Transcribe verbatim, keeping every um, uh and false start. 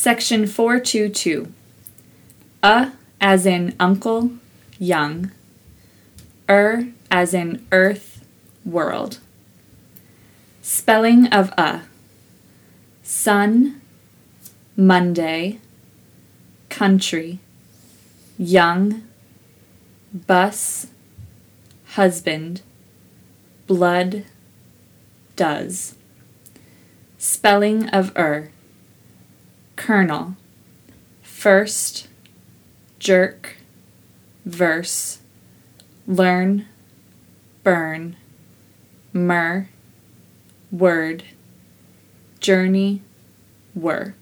Section four twenty-two. A as in uncle, young. Er as in earth, world. Spelling of a. Sun, Monday, country, young, bus, husband, blood, does. Spelling of er. Kernel, first, jerk, verse, learn, burn, myrrh, word, journey, were.